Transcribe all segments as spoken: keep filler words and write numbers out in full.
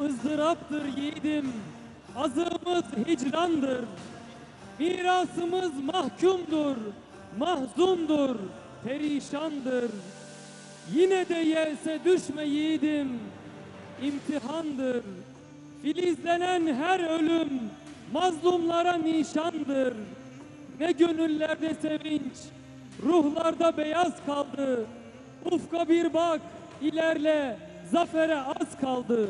ızdıraptır yiğidim, azığımız hicrandır. Mirasımız mahkumdur, mahzundur, perişandır. Yine de yelse düşme yiğidim, imtihandır. Filizlenen her ölüm mazlumlara nişandır. Ne gönüllerde sevinç, ruhlarda beyaz kaldı. Ufka bir bak, ilerle, zafere az kaldı.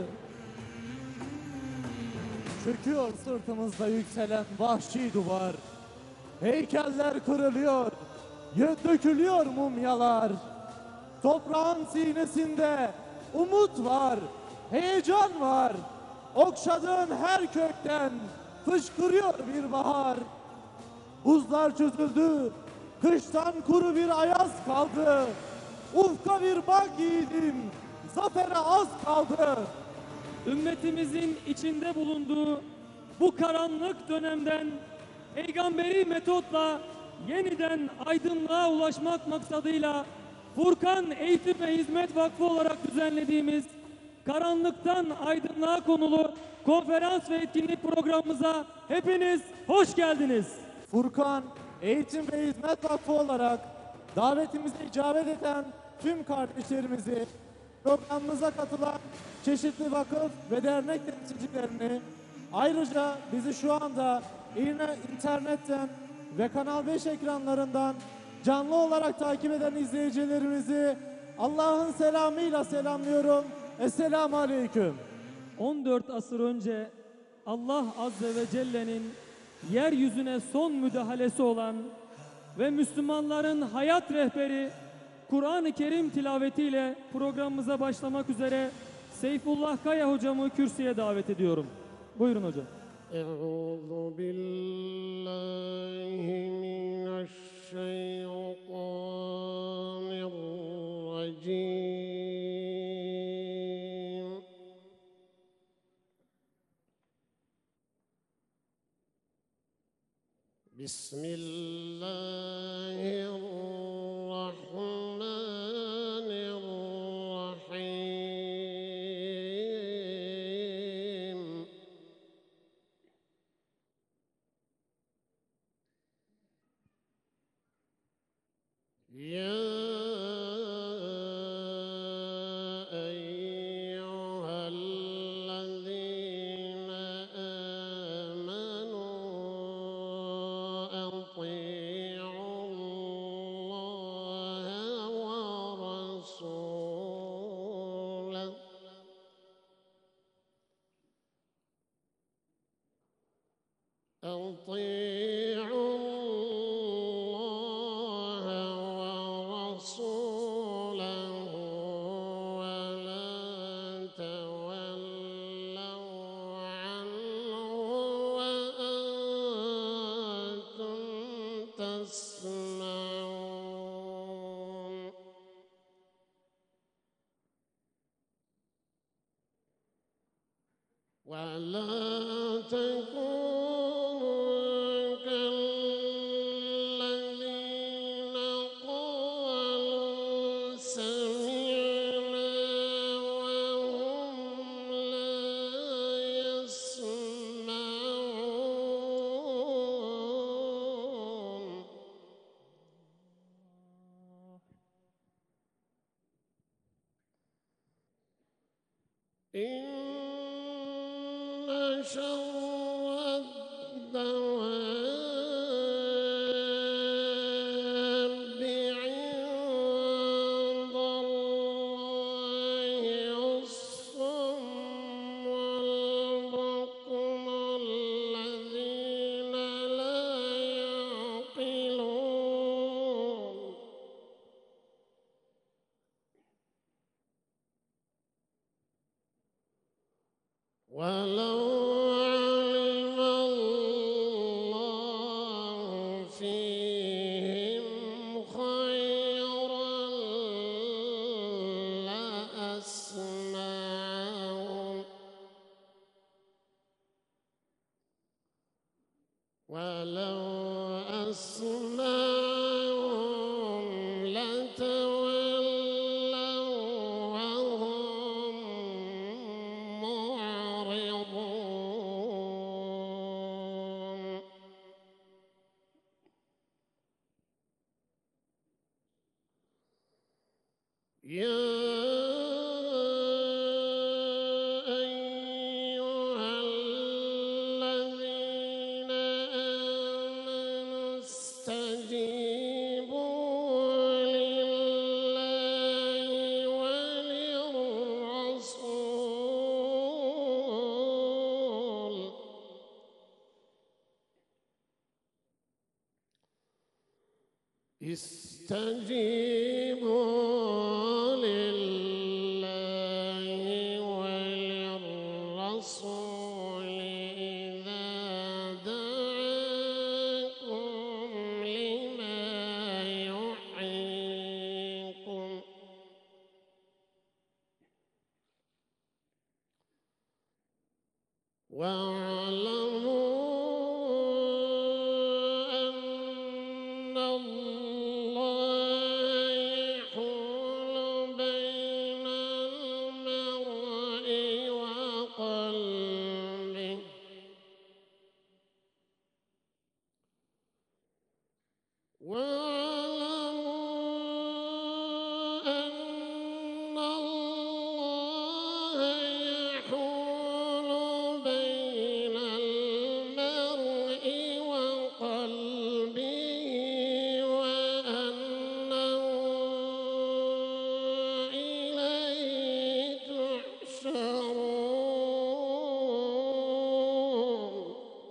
Çöküyor sırtımızda yükselen vahşi duvar. Heykeller kırılıyor, yö- dökülüyor mumyalar. Toprağın sinesinde umut var, heyecan var. Okşadığın her kökten fışkırıyor bir bahar. Buzlar çözüldü, kıştan kuru bir ayaz kaldı. Ufka bir bak yiğidim, zafere az kaldı. Ümmetimizin içinde bulunduğu bu karanlık dönemden peygamberi metotla yeniden aydınlığa ulaşmak maksadıyla Furkan Eğitim ve Hizmet Vakfı olarak düzenlediğimiz Karanlıktan Aydınlığa konulu konferans ve etkinlik programımıza hepiniz hoş geldiniz. Furkan Eğitim ve Hizmet Vakfı olarak davetimize icabet eden tüm kardeşlerimizi, programımıza katılan çeşitli vakıf ve dernek temsilcilerini, ayrıca bizi şu anda yine internetten ve Kanal beş ekranlarından canlı olarak takip eden izleyicilerimizi Allah'ın selamıyla selamlıyorum. Esselamu Aleyküm. on dört asır önce Allah Azze ve Celle'nin yeryüzüne son müdahalesi olan ve Müslümanların hayat rehberi Kur'an-ı Kerim tilavetiyle programımıza başlamak üzere Seyfullah Kaya hocamı kürsüye davet ediyorum. Buyurun hocam. Euzu billahi mineşşeytanirracim. Bismillahirrahmanirrahim. Ya eyyühellezîne âmenû ati'ullâhe ve rasûlehu أطيعوا الله ورسوله ولا تولوا عنه وأنتم تسمعون ولا تكونوا كالذين قالوا سمعنا وهم لا يسمعون إن شر الدواب عند الله الصم والبكم الذين لا يعقلون ولو علم الله فيهم خيرا لأسمعهم ولو أسمعهم لتولوا وهم معرضون يا أيها الذين آمنوا استجيبوا لله وللرسول استجيبوا لله وللرسول إذا دعاكم لما يحييكم واعلموا أن الله يحول بين المرء وقلبه واعلموا أن الله يحول بين المرء وقلبه وأنه إليه تحشرون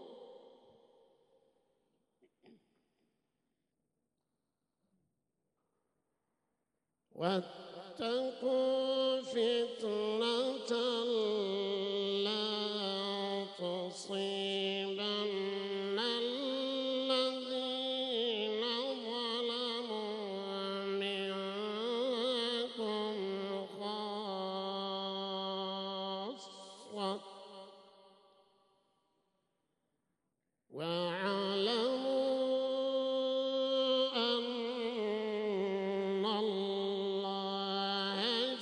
واتقوا فتنة لا تصيبن الذين ظلموا منكم خاصة واعلموا أن الله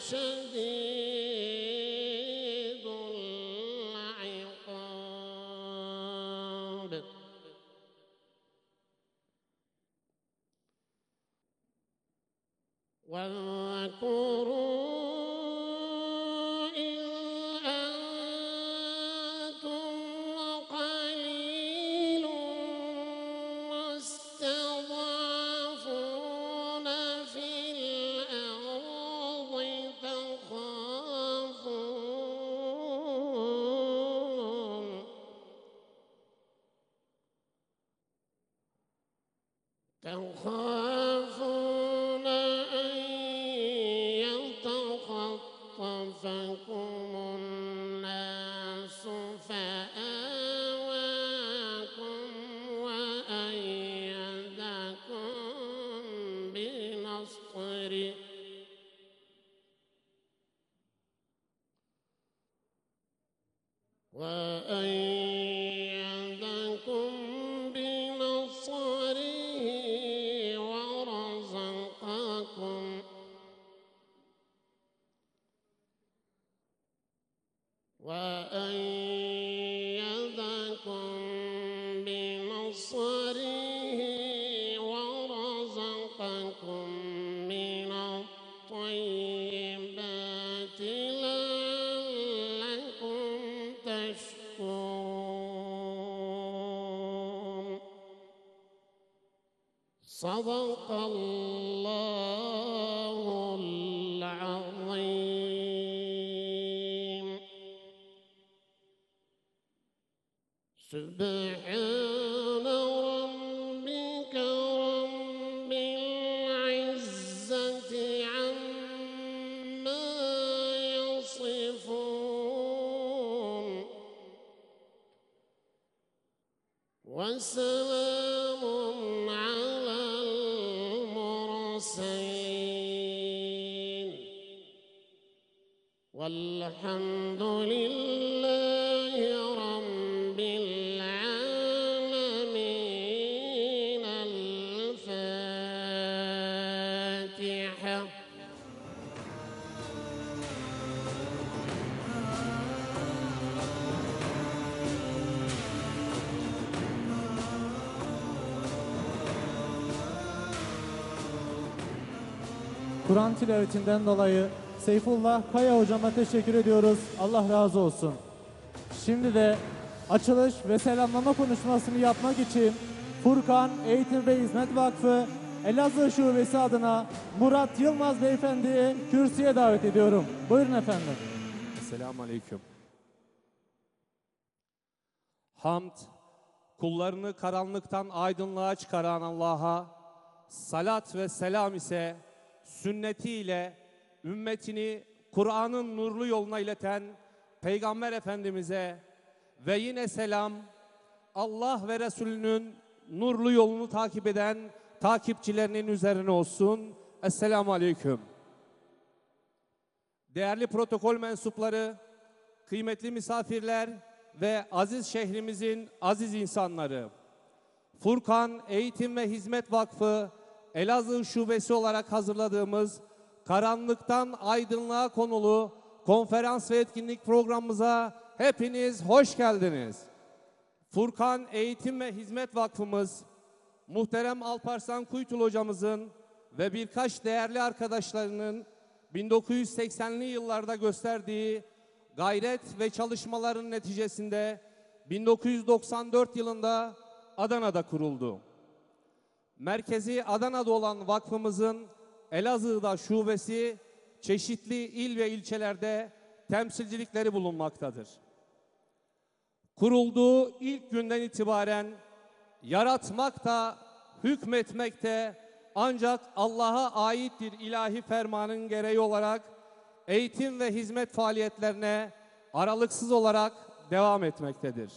شديد العقاب واذكروا إذ أنتم قليل مستضعفون في الأرض تخافون تخافون أن يتخطفكم الناس فآواكم وأيدكم بنصره وأيدكم بنصره ورزقكم وأيدكم بنصره ورزقكم من الطيبات لعلكم تشكرون صدق الله العظيم سبحان ربك رب العزة عما يصفون وسلام على المرسلين والحمد لله رب العالمين الفاتحة Kur'an tilavetinden dolayı Seyfullah Kaya hocama teşekkür ediyoruz. Allah razı olsun. Şimdi de açılış ve selamlama konuşmasını yapmak için Furkan Eğitim ve Hizmet Vakfı Elazığ Şubesi adına Murat Yılmaz Beyefendi'yi kürsüye davet ediyorum. Buyurun efendim. Esselamu Aleyküm. Hamd, kullarını karanlıktan aydınlığa çıkaran Allah'a, salat ve selam ise sünnetiyle ümmetini Kur'an'ın nurlu yoluna ileten Peygamber Efendimiz'e ve yine selam Allah ve Resulünün nurlu yolunu takip eden takipçilerinin üzerine olsun. Esselamu Aleyküm. Değerli protokol mensupları, kıymetli misafirler ve aziz şehrimizin aziz insanları, Furkan Eğitim ve Hizmet Vakfı Elazığ Şubesi olarak hazırladığımız Karanlıktan Aydınlığa konulu konferans ve etkinlik programımıza hepiniz hoş geldiniz. Furkan Eğitim ve Hizmet Vakfımız, muhterem Alparslan Kuytul hocamızın ve birkaç değerli arkadaşlarının bin dokuz yüz seksenli yıllarda gösterdiği gayret ve çalışmaların neticesinde bin dokuz yüz doksan dört yılında Adana'da kuruldu. Merkezi Adana'da olan vakfımızın Elazığ'da şubesi çeşitli il ve ilçelerde temsilcilikleri bulunmaktadır. Kurulduğu ilk günden itibaren yaratmakta, hükmetmekte ancak Allah'a aittir ilahi fermanın gereği olarak eğitim ve hizmet faaliyetlerine aralıksız olarak devam etmektedir.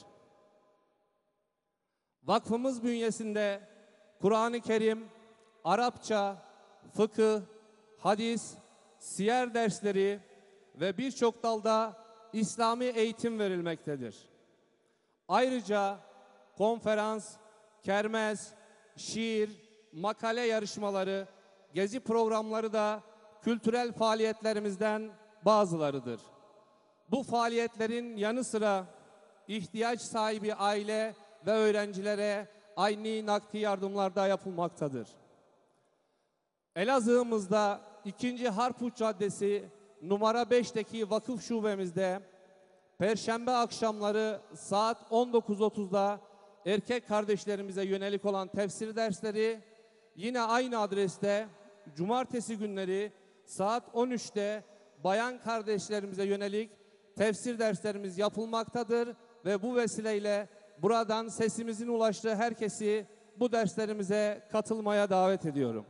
Vakfımız bünyesinde Kur'an-ı Kerim, Arapça, fıkıh, hadis, siyer dersleri ve birçok dalda İslami eğitim verilmektedir. Ayrıca konferans, kermes, şiir, makale yarışmaları, gezi programları da kültürel faaliyetlerimizden bazılarıdır. Bu faaliyetlerin yanı sıra ihtiyaç sahibi aile ve öğrencilere ayni nakdi yardımlar da yapılmaktadır. Elazığ'ımızda ikinci Harput Caddesi numara beşteki vakıf şubemizde Perşembe akşamları saat on dokuz otuzda erkek kardeşlerimize yönelik olan tefsir dersleri, yine aynı adreste cumartesi günleri saat on üçte bayan kardeşlerimize yönelik tefsir derslerimiz yapılmaktadır ve bu vesileyle buradan sesimizin ulaştığı herkesi bu derslerimize katılmaya davet ediyorum.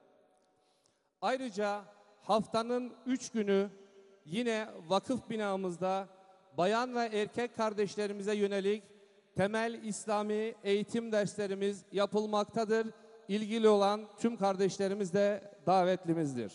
Ayrıca haftanın üç günü yine vakıf binamızda bayan ve erkek kardeşlerimize yönelik temel İslami eğitim derslerimiz yapılmaktadır. İlgili olan tüm kardeşlerimiz de davetlimizdir.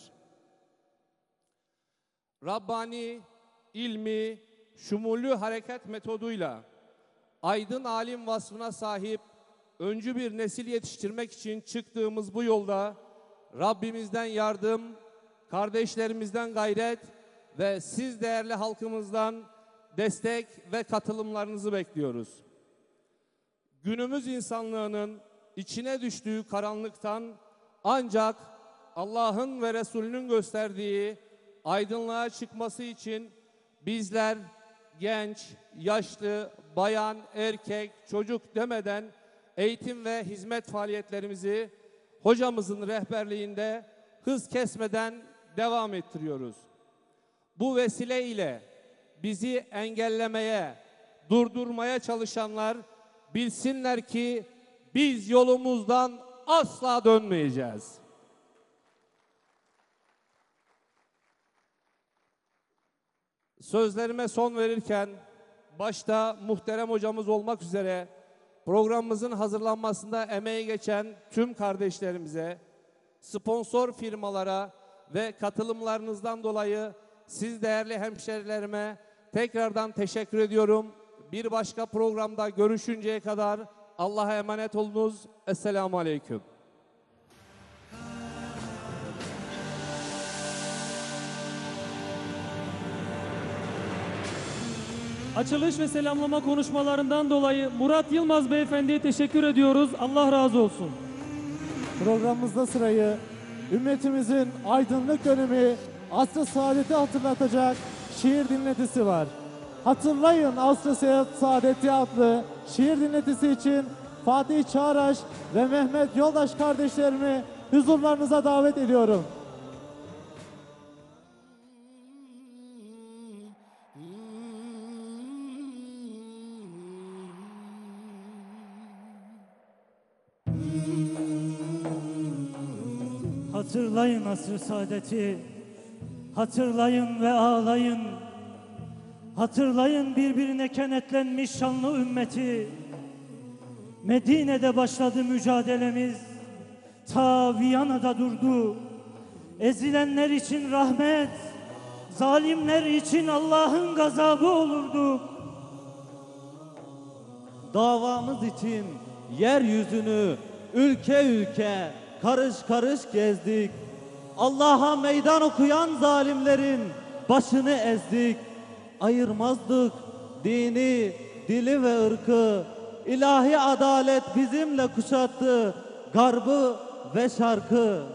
Rabbani, ilmi, şumullü hareket metoduyla aydın alim vasfına sahip öncü bir nesil yetiştirmek için çıktığımız bu yolda Rabbimizden yardım, kardeşlerimizden gayret ve siz değerli halkımızdan destek ve katılımlarınızı bekliyoruz. Günümüz insanlığının içine düştüğü karanlıktan ancak Allah'ın ve Resulünün gösterdiği aydınlığa çıkması için bizler genç, yaşlı, bayan, erkek, çocuk demeden eğitim ve hizmet faaliyetlerimizi hocamızın rehberliğinde hız kesmeden devam ettiriyoruz. Bu vesile ile bizi engellemeye, durdurmaya çalışanlar bilsinler ki biz yolumuzdan asla dönmeyeceğiz. Sözlerime son verirken başta muhterem hocamız olmak üzere programımızın hazırlanmasında emeği geçen tüm kardeşlerimize, sponsor firmalara ve katılımlarınızdan dolayı siz değerli hemşerilerime tekrardan teşekkür ediyorum. Bir başka programda görüşünceye kadar Allah'a emanet olunuz. Esselamu Aleyküm. Açılış ve selamlama konuşmalarından dolayı Murat Yılmaz Beyefendi'ye teşekkür ediyoruz. Allah razı olsun. Programımızda sırayı ümmetimizin aydınlık dönemi, asr-ı saadeti hatırlatacak şiir dinletisi var. Hatırlayın Asr-ı Saadeti adlı şiir dinletisi için Fatih Çağraş ve Mehmet Yoldaş kardeşlerimi huzurlarınıza davet ediyorum. Hatırlayın asr-ı saadeti, hatırlayın ve ağlayın. Hatırlayın birbirine kenetlenmiş şanlı ümmeti. Medine'de başladı mücadelemiz, ta Viyana'da durdu. Ezilenler için rahmet, zalimler için Allah'ın gazabı olurdu. Davamız için yeryüzünü ülke ülke karış karış gezdik. Allah'a meydan okuyan zalimlerin başını ezdik. Ayırmazdık dini, dili ve ırkı. İlahi adalet bizimle kuşattı garbı ve şarkı.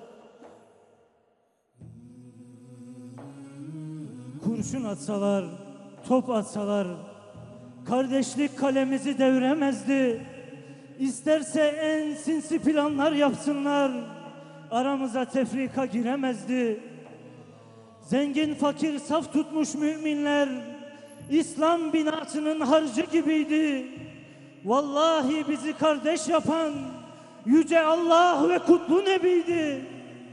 Kurşun atsalar, top atsalar, kardeşlik kalemizi deviremezdi. İsterse en sinsi planlar yapsınlar, aramıza tefrika giremezdi. Zengin fakir saf tutmuş müminler, İslam binasının harcı gibiydi. Vallahi bizi kardeş yapan Yüce Allah ve kutlu Nebi'ydi.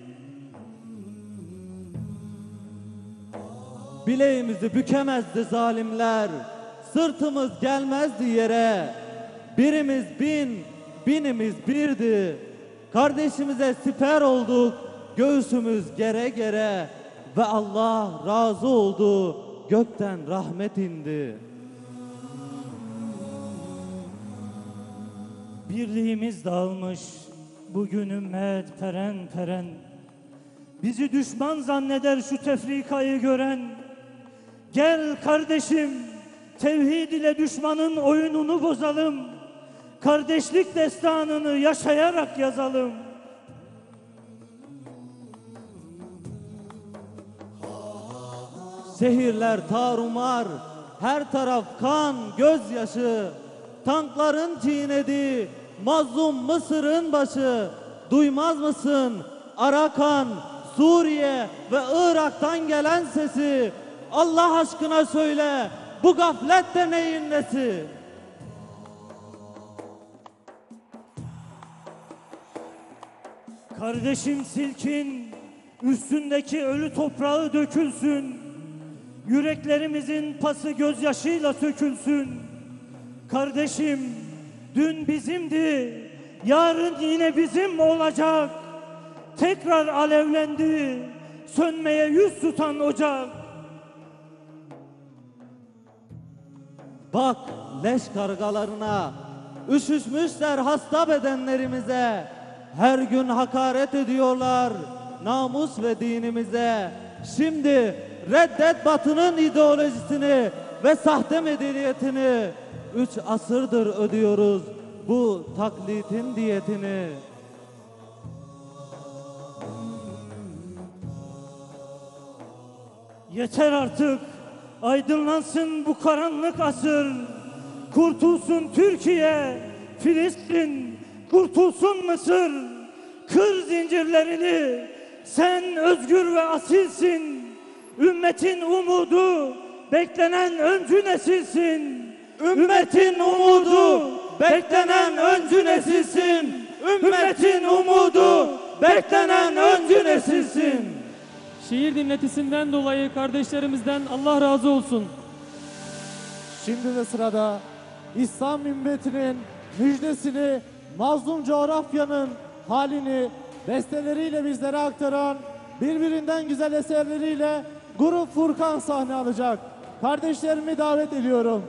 Bileğimizi bükemezdi zalimler, sırtımız gelmezdi yere. Birimiz bin, binimiz birdi. Kardeşimize siper olduk, göğsümüz gere gere. Ve Allah razı oldu, gökten rahmet indi. Birliğimiz dağılmış, bugün ümmet peren peren. Bizi düşman zanneder şu tefrikayı gören. Gel kardeşim, tevhid ile düşmanın oyununu bozalım. Kardeşlik destanını yaşayarak yazalım. Şehirler tarumar, her taraf kan, gözyaşı. Tankların çiğnediği mazlum Mısır'ın başı. Duymaz mısın Arakan, Suriye ve Irak'tan gelen sesi? Allah aşkına söyle, bu gaflet de neyin nesi? Kardeşim silkin, üstündeki ölü toprağı dökülsün. Yüreklerimizin pası gözyaşıyla sökülsün. Kardeşim, dün bizimdi, yarın yine bizim olacak. Tekrar alevlendi, sönmeye yüz tutan ocak. Bak leş kargalarına, üşüşmüşler hasta bedenlerimize. Her gün hakaret ediyorlar namus ve dinimize. Şimdi reddet batının ideolojisini ve sahte medeniyetini. Üç asırdır ödüyoruz bu taklitin diyetini. Yeter artık, aydınlansın bu karanlık asır. Kurtulsun Türkiye, Filistin, kurtulsun Mısır. Kır zincirlerini, sen özgür ve asilsin. Ümmetin umudu, beklenen öncü nesilsin. Ümmetin umudu, beklenen öncü nesilsin. Ümmetin umudu, beklenen öncü nesilsin. Şiir dinletisinden dolayı kardeşlerimizden Allah razı olsun. Şimdi de sırada İslam ümmetinin müjdesini, mazlum coğrafyanın halini besteleriyle bizlere aktaran, birbirinden güzel eserleriyle Grup Furkan sahne alacak. Kardeşlerimi davet ediyorum.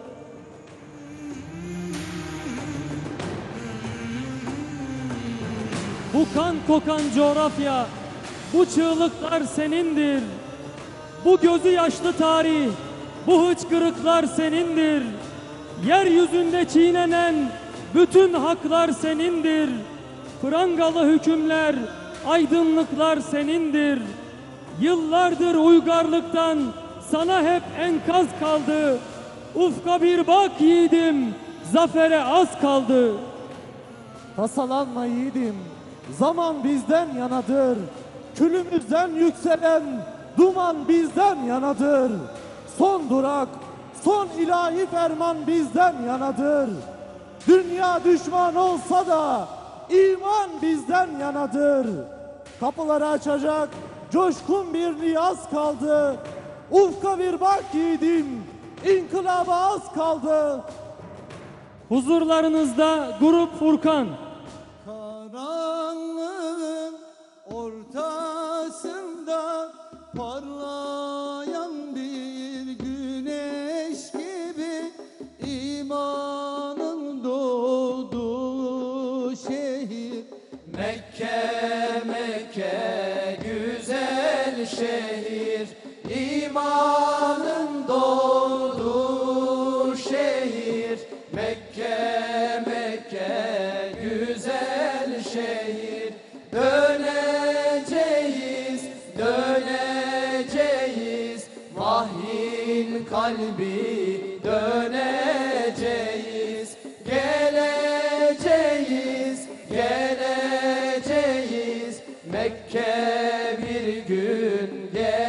Bu kan kokan coğrafya, bu çığlıklar senindir. Bu gözü yaşlı tarih, bu hıçkırıklar senindir. Yeryüzünde çiğnenen bütün haklar senindir. Prangalı hükümler, aydınlıklar senindir. Yıllardır uygarlıktan sana hep enkaz kaldı. Ufka bir bak yiğidim, zafere az kaldı. Tasalanma yiğidim, zaman bizden yanadır. Külümüzden yükselen duman bizden yanadır. Son durak, son ilahi ferman bizden yanadır. Dünya düşman olsa da iman bizden yanadır. Kapıları açacak coşkun bir niyaz kaldı. Ufka bir bak yiğidim, inkılaba az kaldı. Huzurlarınızda Grup Furkan. Karanlığın ortasında parlayan bir güneş gibi imanın doğduğu şehir Mekke, Mekke güzel şehir, imanın doğduğu şehir Mekke, Mekke güzel şehir. Döneceğiz, döneceğiz, vahyin kalbi döneceğiz. Geleceğiz, geleceğiz, Mekke bir gün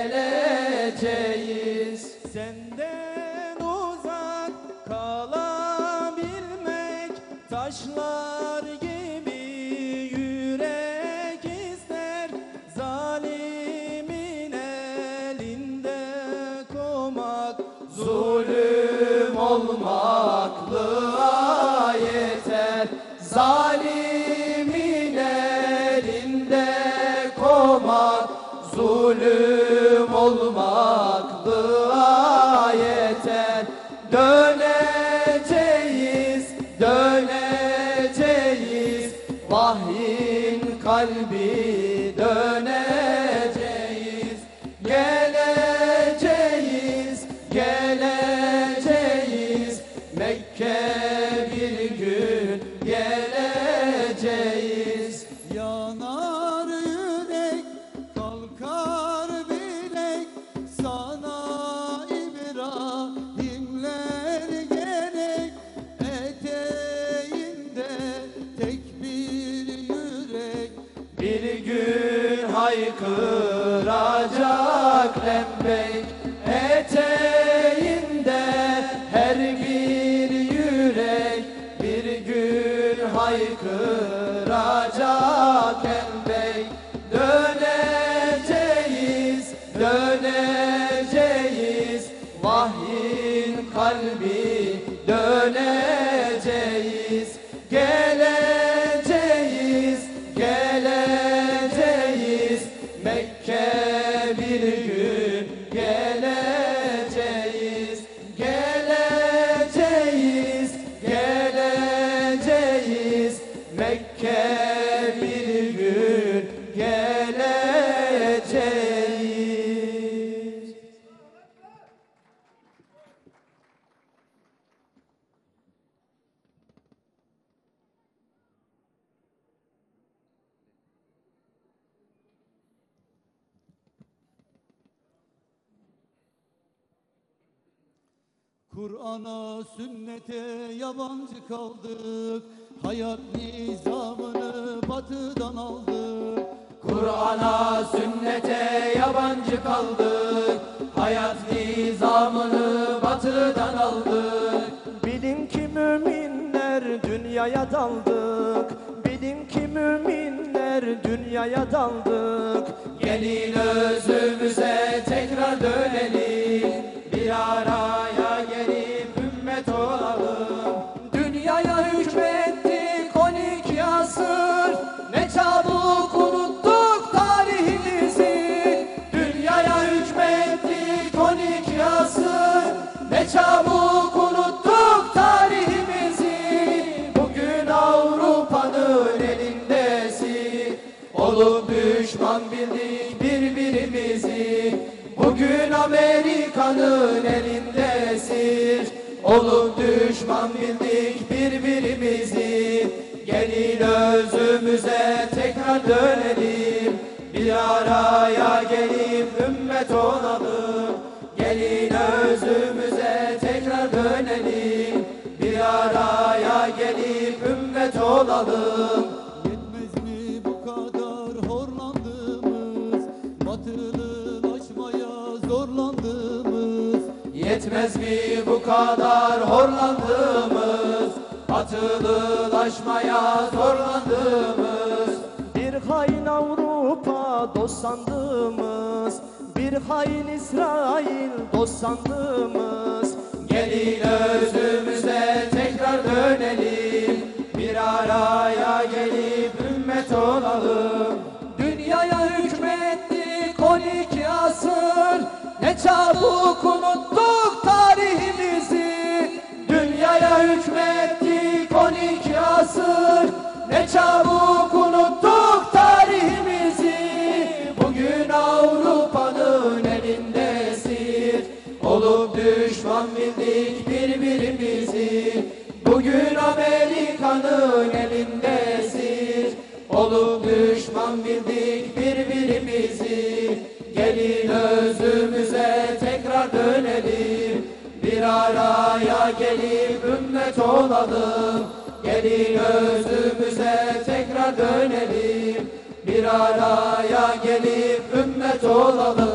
geleceğiz. Senden uzak kalabilmek, taşlar gibi yürek ister, zalimin elinde komak, zulüm olmaklığa yeter. Zalimin elinde komak, zulüm olmaklığa yeter. Döneceğiz, döneceğiz, vahyin kalbi döneceğiz. Geleceğiz, geleceğiz, Mekke bir gün geleceğiz. Yanar yürek, kalkar bilek, sana İbrahimler gerek. Eteğinde tek bir yürek, bir gün haykıracak lembek. Eteğinde her bir yürek, bir gün haykıracak lembek. Döneceğiz, döneceğiz, vahyin kalbi döneceğiz. Geleceğiz, geleceğiz, Mekke bir gün geleceğiz. Geleceğiz, geleceğiz, Mekke bir gün geleceğiz. Kur'an'a, sünnete yabancı kaldık, hayat nizamını batıdan aldık. Kur'an'a, sünnete yabancı kaldık, hayat nizamını batıdan aldık. Bilin ki müminler dünyaya daldık, bilin ki müminler dünyaya daldık. Gelin özümüze tekrar dönelim, bir araya gelip ümmet olalım. Dünyaya hükmettik on iki asır, ne çabuk unuttuk tarihimizi. Dünyaya hükmettik on iki asır, ne çabuk unuttuk tarihimizi. Bugün Avrupa'nın elindesin, olup düşman bildik birbirimizi. Bugün Amerika'nın elindesin, olup düşman bildik birbirimizi. Gelin özümüze tekrar dönelim, bir araya gelip ümmet olalım. Gelin özümüze tekrar dönelim, bir araya gelip ümmet olalım. Yetmez mi bu kadar horlandığımız, batılılaşmaya zorlandığımız? Yetmez mi bu kadar horlandığımız, batılılaşmaya zorlandığımız? Bir hain Avrupa dost sandığımız, bir hain İsrail dost sandığımız. Gelin özümüze tekrar dönelim, bir araya gelip ümmet olalım. Dünyaya hükmettik on iki asır, ne çabuk unuttuk tarihimizi. Dünyaya hükmettik on iki asır, ne çabuk unuttuk tarihimizi. Bugün Avrupa'nın elinde esir olup düşman bildik birbirimizi. Bugün Amerika'nın elinde esir olup düşman bildik birbirimizi. Gelin özümüze tekrar dönelim, bir araya gelip ümmet olalım. Gelin özümüze tekrar dönelim, bir araya gelip ümmet olalım.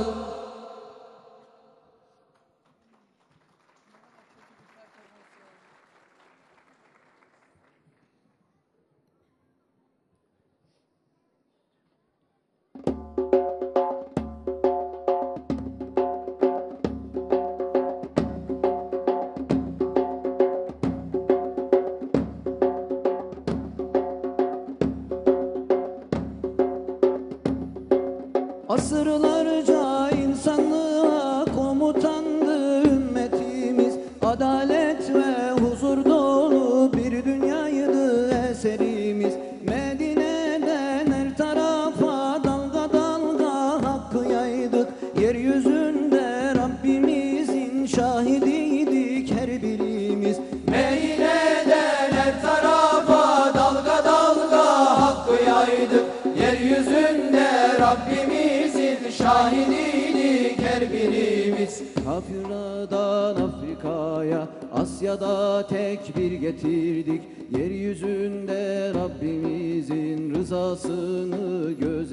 Asırlarca insanlığa komutandı ümmetimiz. Adalet ve huzur dolu bir dünyaydı eserimiz. Medine'den her tarafa dalga dalga hakkı yaydık. Yeryüzünde Rabbimizin şahidiydik her birimiz. Medine'den her tarafa dalga dalga hakkı yaydık. Yeryüzünde Rabbimizin şahidiydik her birimiz. Kafirlerden Afrika'ya, Asya'da tekbir getirdik. Yeryüzünde Rabbimizin rızasını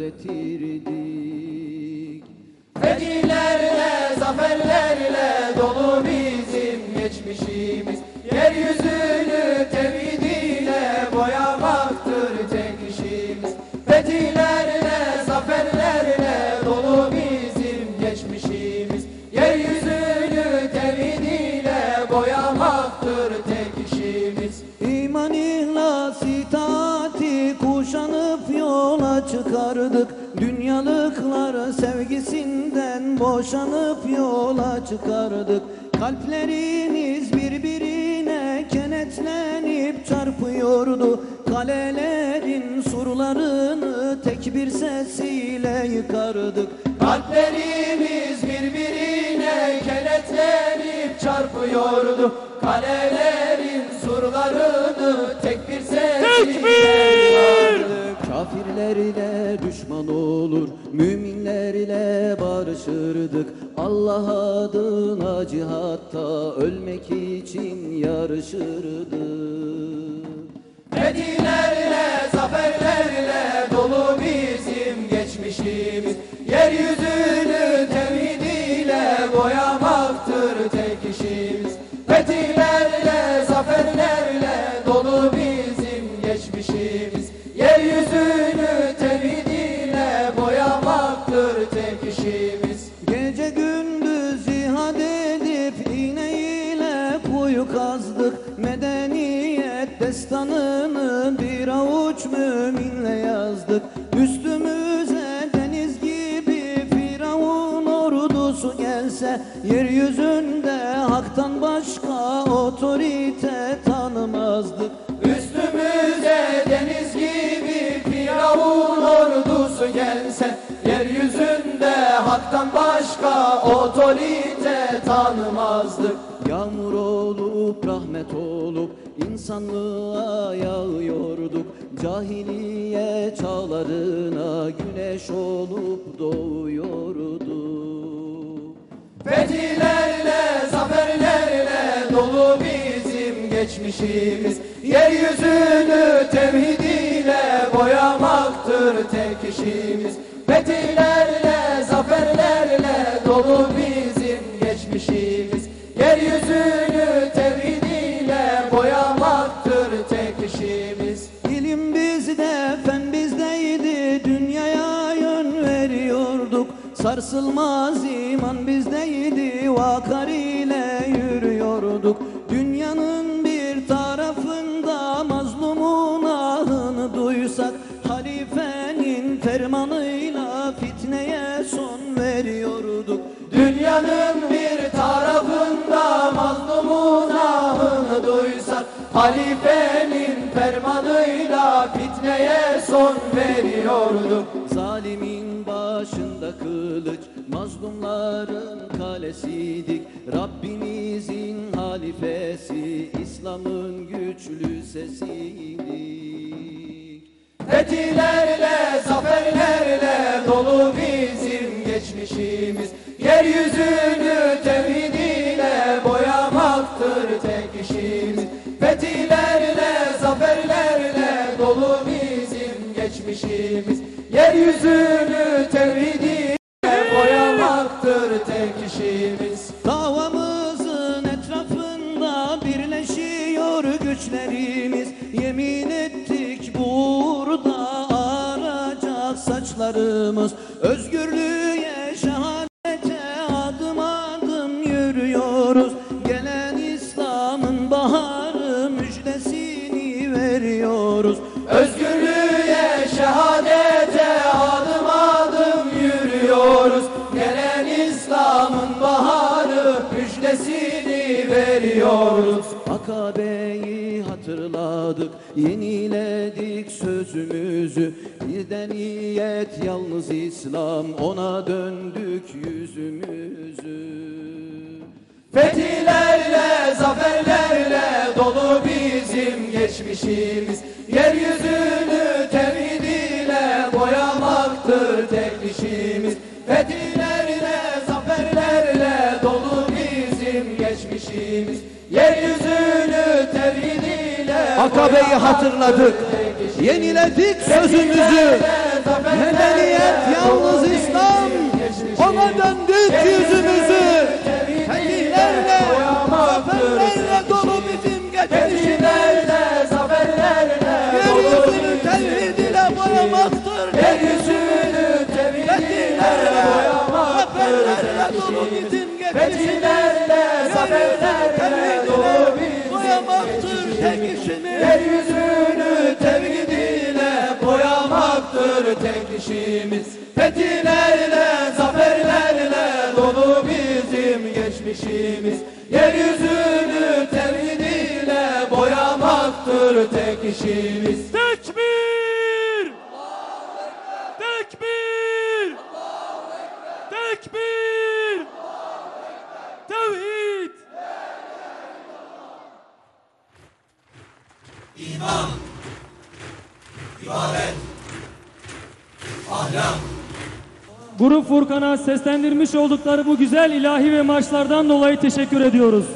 gözetirdik. Fetihlerle, zaferlerle dolu bizim geçmişimiz. Yeryüzünü tevhidiyle boyamaktır tek işimiz. Fetihlerle, zaferlerle dolu bizim geçmişimiz. Yeryüzünü tevhidiyle boyamaktır tek işimiz. İman, ihlas, itaati kuşanıp yola çıkardık. Dünyalıklar sevgisinden boşanıp yola çıkardık. Kalplerimiz birbirine kenetlenip çarpıyordu. Kalelerin surlarını tek bir sesiyle yıkardık. Kalplerimiz birbirine kenetlenip çarpıyordu. Kalelerin surlarını tek bir sesiyle yıkardık. Kafirlerle düşman olur, müminlerle barışırdık. Allah adına cihatta ölmek için yarışırdık. Fetihlerle, zaferlerle dolu bizim geçmişimiz. Yeryüzünü tevhidiyle boyamaktır tek işimiz. Fetihlerle, zaferlerle dolu bizim geçmişimiz. Yeryüzünü tevhidiyle boyamaktır tek işimiz. Gece gündüz cihad edip iğneyle kuyu kazdık. Medeniyet destanını bir avuç müminle yazdık. Üstümüze deniz gibi Firavun ordusu gelse, yeryüzünde haktan başka otorite tanımazdık. Üstümüze deniz gibi Firavun ordusu gelse, yeryüzünde haktan başka otorite tanımazdık. Yağmur olup rahmet olup insanlığa yağıyorduk. Cahiliye çağlarına güneş olup doğuyordu. Fetihlerle, zaferlerle dolu bizim geçmişimiz. Yeryüzünü tevhid ile boyamaktır tek işimiz. Fetihlerle, zaferlerle dolu bizim geçmişimiz. Yeryüzünü tevhid ile boyamaktır tek işimiz. İlim bizde, fen bizdeydi, dünyaya yön veriyorduk. Sarsılmaz iman bizdeydi, vakar ile yürüyorduk. Dünyanın bir tarafında mazlumun ahını duysak, halifenin fermanıyla fitneye son veriyorduk. Dünyanın bir tarafında mazlumun ahını duysak, halifenin fermanıyla fitneye son veriyorduk. Zalimin başında kılıç, mazlumların kalesiydik. Rabbimizin halifesi, İslam'ın güçlü sesiydik. Fetihlerle, zaferlerle dolu bizim geçmişimiz. Yeryüzünü tevhid ile boyamaktır tek işimiz. Fetihlerle, zaferlerle dolu bizim geçmişimiz. Yeryüzünü tevhid ile boyamaktır tek işimiz. Davamızın etrafında birleşiyor güçlerimiz. Yemin ettik burada aracak saçlarımız. Özgürlüğe, şehadete adım adım yürüyoruz. Gelen İslam'ın baharı müjdesini veriyoruz. Özgürlüğe, şehadete adım adım yürüyoruz. Gelen İslam'ın baharı müjdesini veriyoruz. Akabe'yi hatırladık, yeniledik sözümüzü. Birden niyet yalnız İslam, ona döndük yüzümüzü. Fetihlerle, zaferlerle dolu bizim geçmişimiz. Yeryüzünü tevhid ile boyamaktır tek işimiz. Fetihlerle, zaferlerle dolu bizim geçmişimiz. Yeryüzünü tevhid ile Akabe'yi hatırladık, yeniledik sözümüzü. Medeniyet yalnız İslam, ona döndük yüzümüzü. Fetihlerle, zaferlerle dolu bizim geçmişimiz. Yeryüzünü tevhid ile boyamaktır. Yeryüzünü tevhid ile boyamaktır. Zaferlerle dolu bizim geçmişimiz. Fetihlerle, zaferlerle dolu boyamaktır tek işimiz. Yeryüzünü tevhid ile boyamaktır tek işimiz. Fetihlerle, zaferlerle dolu bizim geçmişimiz. Yeryüzünü tevhid ile boyamaktır tek işimiz. Tekbir! Tekbir! Tekbir! Tevhid! Grup Furkan'a seslendirmiş oldukları bu güzel ilahi ve marşlardan dolayı teşekkür ediyoruz.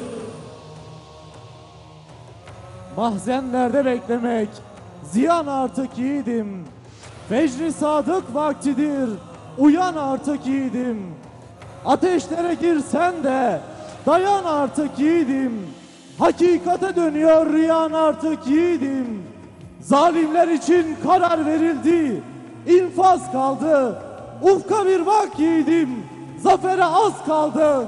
Mahzenlerde beklemek ziyan artık yiğidim. Fecri sadık vaktidir, uyan artık yiğidim. Ateşlere girsen de dayan artık yiğidim. Hakikate dönüyor riyan artık yiğidim. Zalimler için karar verildi, infaz kaldı. Ufka bir bak yiğidim, zafere az kaldı.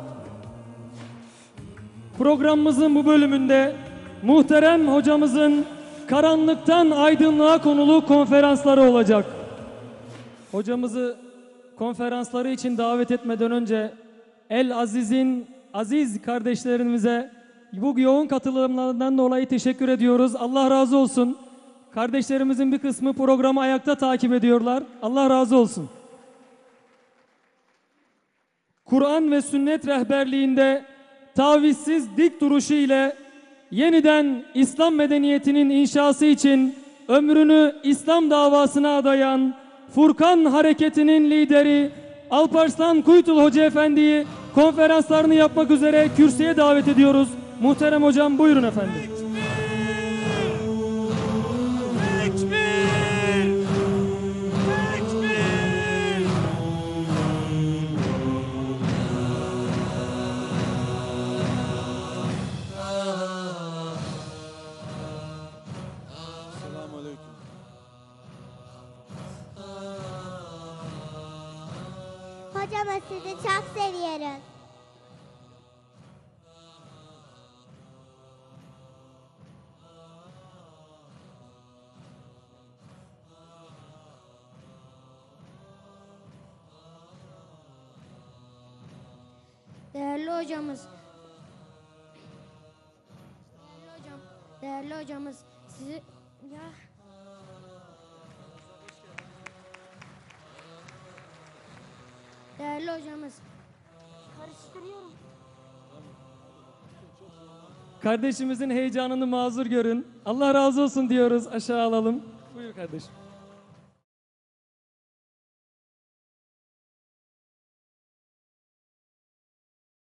Programımızın bu bölümünde muhterem hocamızın karanlıktan aydınlığa konulu konferansları olacak. Hocamızı konferansları için davet etmeden önce El Aziz'in aziz kardeşlerimize bu yoğun katılımlarından dolayı teşekkür ediyoruz. Allah razı olsun. Kardeşlerimizin bir kısmı programı ayakta takip ediyorlar. Allah razı olsun. Kur'an ve sünnet rehberliğinde tavizsiz dik duruşu ile yeniden İslam medeniyetinin inşası için ömrünü İslam davasına adayan Furkan Hareketi'nin lideri Alparslan Kuytul Hoca Efendi'yi konferanslarını yapmak üzere kürsüye davet ediyoruz. Muhterem hocam buyurun efendim. Selamünaleyküm. Hocam sizi çok seviyoruz. Değerli hocamız, değerli hocam, değerli hocamız sizi ya değerli hocamız karıştırıyorum. Kardeşimizin heyecanını mazur görün. Allah razı olsun diyoruz. Aşağı alalım. Buyur kardeşim.